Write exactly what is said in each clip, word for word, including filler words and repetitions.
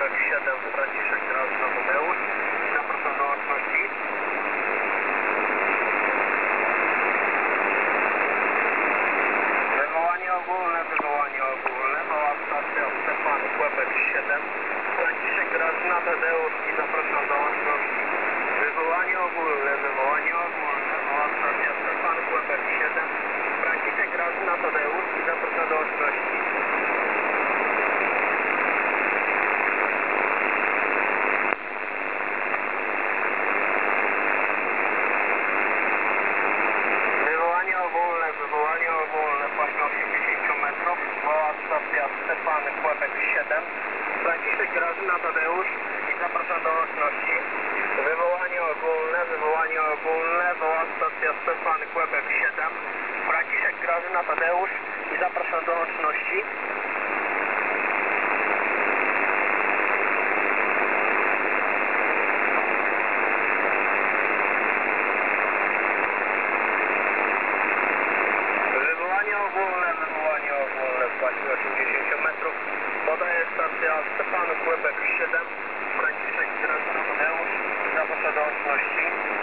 Quebec siedem, Franciszek Grażyna Tadeusz. Zapraszam do łączności. Wywołanie ogólne, wywołanie ogólne. Mała stacja Stefan Quebec siedem, Franciszek Grażyna Tadeusz i zapraszam do łączności. Wywołanie ogólne, wywołanie ogólne. Mała stacja Stefan Quebec siedem, Franciszek Grażyna Tadeusz i zapraszam do łączności. Wywołanie ogólne, paśmo osiemdziesiąt metrów, mała stacja Stefan Quebec siedem, Franciszek Grażyna Tadeusz i zapraszam do łączności. Wywołanie ogólne, wywołanie ogólne, mała stacja Stefan Quebec siedem, Franciszek Grażyna Tadeusz i zapraszam do łączności. Ogólne, wywołanie ogólne w paśmie osiemdziesiąt metrów. Podaje stacja Stefan Quebec siedem, Franciszek Grażyna Tadeusz. Zapraszam do łączności.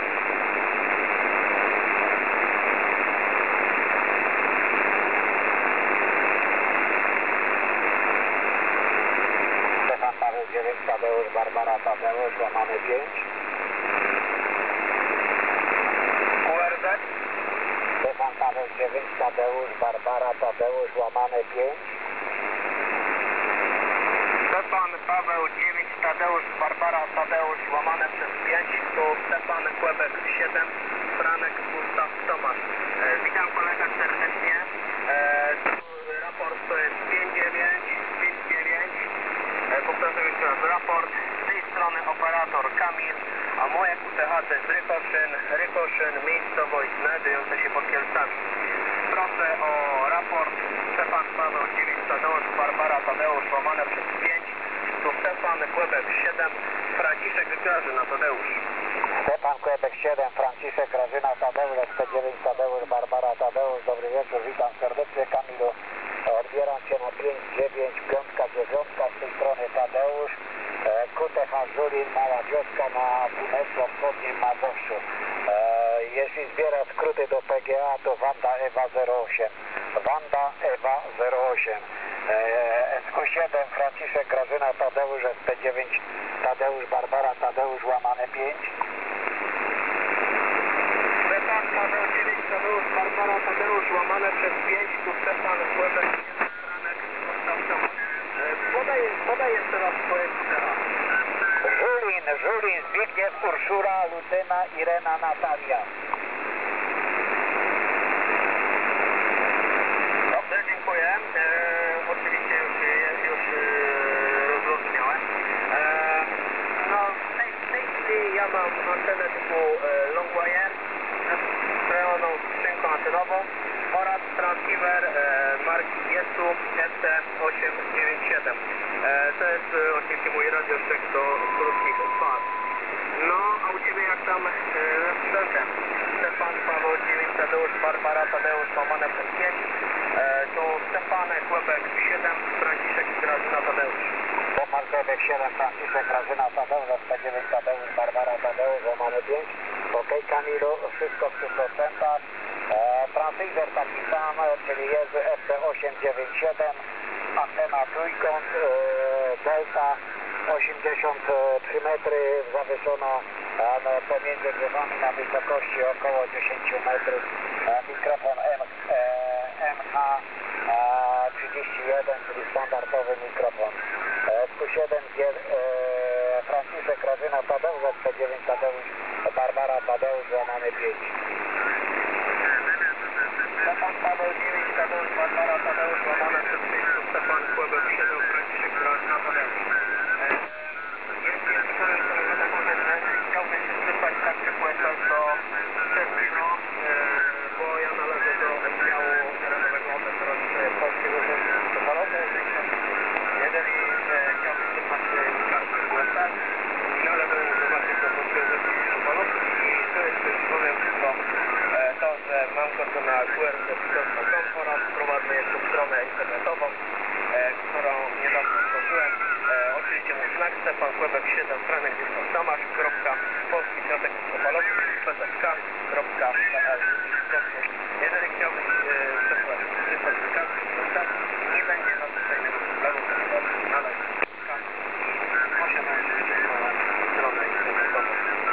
Stefan Paweł dziewięć, Tadeusz, Barbara Tadeusz, łamane pięć. Q R Z. Stefan Paweł dziewięć, Tadeusz, Barbara Tadeusz, łamane pięć. Stefan Paweł dziewięć, Tadeusz, Barbara Tadeusz, łamane przez pięć. Tu Stefan Quebec siedem, Franek Gustaw Tomasz. E, witam kolegę serdecznie. E, raport to jest pięć dziewięć, pięć dziewięć. E, powtarzam jeszcze raz raport. Z tej strony operator Kamil, a moje Q T H to jest Rykoszyn, Rykoszyn, miejscowość znajdująca się pod Kielcami. Proszę o raport. Stefan Paweł dziewięć, Tadeusz, Barbara Tadeusz, łamane przez pięć. Tu Stefan Quebec siedem, Franciszek Grażyna Tadeusz. Stefan Quebec siedem, Franciszek Grażyna Tadeusz, S P dziewięć, Tadeusz, Barbara Tadeusz. Dobry wieczór, witam serdecznie, Kamilu. Odbieram Cię na pięć dziewięć, piątka, dziewiątka, z tej strony Tadeusz. Q T H Żulin, mała wioska na północno-wschodnim Mazowszu. E, jeśli zbiera skróty do P G A, to Wanda Ewa zero osiem. Wanda Ewa zero osiem. E, S Q siedem, Franciszek Grażyna Tadeusz, S P dziewięć, Tadeusz, Barbara Tadeusz, łamane pięć. Stefan Paweł dziewięć, Tadeusz, Barbara Tadeusz, łamane przez pięć. Tu Stefan Quebec jeden, Franek Gustaw Tomasz. Podaj, podaj jeszcze raz swoje Q T H. Żulin, Żulin, Zbigniew, Urszula, Lucyna, Irena, Natalia. Dobrze, dziękuję. E, oczywiście już, już e, rozrozumiałem. E, no, w tej, w tej chwili ja mam antenę typu e, Longwire z wklejoną skrzynką antenową oraz transceiver e, marki Jesu S T osiem dziewięć siedem. E, to jest e, oczywiście mój radioszczek do krótkich fal. No, a u Ciebie jak tam e, strzelkę? Stefan Paweł dziewięć, Tadeusz, Barbara Tadeusz, łamane przez pięć. E, tu Stefan Quebec siedem, Franciszek Grażyna Tadeusz. Stefan Quebec siedem, Franciszek Grażyna Tadeusz, S P dziewięć, Tadeusz, Barbara Tadeusz, łamane pięć. Ok, Kamilu, wszystko w stu procentach. E, transceiver taki sam, czyli jest S T osiem dziewięć siedem, antena trójkąt, e, delta osiemdziesiąt trzy metry, zawieszona e, pomiędzy drzewami na wysokości około dziesięć metrów. E, mikrofon M, e, M H trzydzieści jeden, czyli standardowy mikrofon. S Q siedem, e, Franciszek Grażyna Tadeusz, S P dziewięć, Tadeusz, Barbara Tadeusz, łamane pięć. Stefan Paweł dziewięć, Tadeusz, Barbara Tadeusz, łamane przez pięć, Stefan Quebec siedem, Franciszek Grażyna Tadeusz. Jeśli chciałbym sobie taką rzecz, że chciałbyś wysłać kartkę płynąc do Szczecinu, bo ja należę do oddziału terenowego teraz Polskiego Urzędu Samolotu. Jeżeli chciałbyś wysłać kartkę płynąc, należę zobaczyć do Polskiego Urzędu Samolotu i to jest już powiem tylko to, że mam konto na Q R Z kropka com oraz prowadzę jeszcze stronę internetową, którą niedawno stworzyłem. Oczywiście mój znak Stefan Kłebek siedem, Franek Gustaw Tomasz, kropka, Polski Związek Kopalowy, p z k kropka p l. Jeżeli chciałbyś przesyłać certyfikaty, nie będzie nadzwyczajnego problemu, ponieważ należy posiadając stronę internetową.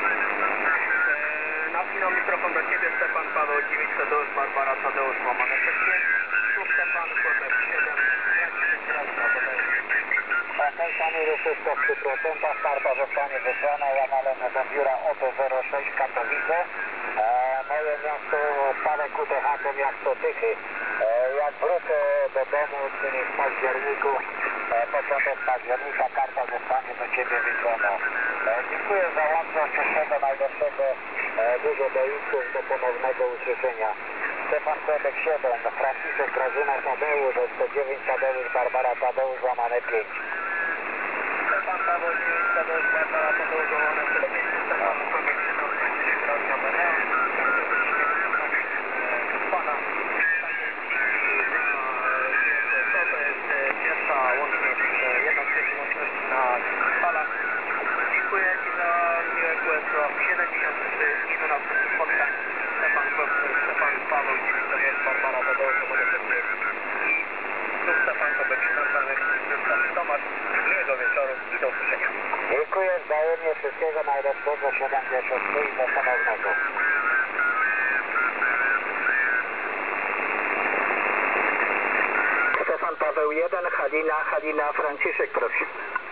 Napinam mikrofon do Ciebie, Stefan Paweł dziewięć, Tadeusz Barbara Tadeusz łamane przez pięć, tu Stefan Kłebek siedem, Franciszek Grażyna Tadeusz. Okej, Kamilu, wszystko w stu procentach, karta zostanie wysłana, ja należę do biura O P zero sześć Katowice. E, moje miasto, stare Q T H to miasto Tychy. E, jak wrócę do domu, czyli w październiku, e, początek października, karta zostanie do Ciebie wysłana. E, dziękuję za łączność, wszystkiego najlepszego, e, dużo doików, do ponownego usłyszenia. Stefan Kłebek siedem, Franciszek Grażyna Tadeusz, sto dziewięć Tadeusz Barbara Tadeusz łamane pięć. Stefan Paweł dziewięć, Tadeusz Barbara Tadeusz łamane przez pięć, Stefan Kłebek siedem, Franciszek Grażyna Tadeusz. Pana to jest pierwsza łączność, jedna z pierwszych łączności na falach. Dziękuję Ci za miłe kółeczko siedemdziesiąt trzy i do następnych spotkań. Stefan Kłebek, Stefan Paweł dziewięć, Tadeusz Barbara Tadeusz łamane przez pięć i tu Stefan Kłebek siedem, Franek Gustaw Tomasz. Miłego wieczoru i do usłyszenia. Dziękuję wzajemnie, wszystkiego najlepszego, siedemdziesiąt trzy i do ponownego. Stefan Paweł jeden, Halina, Halina, Franciszek, proszę.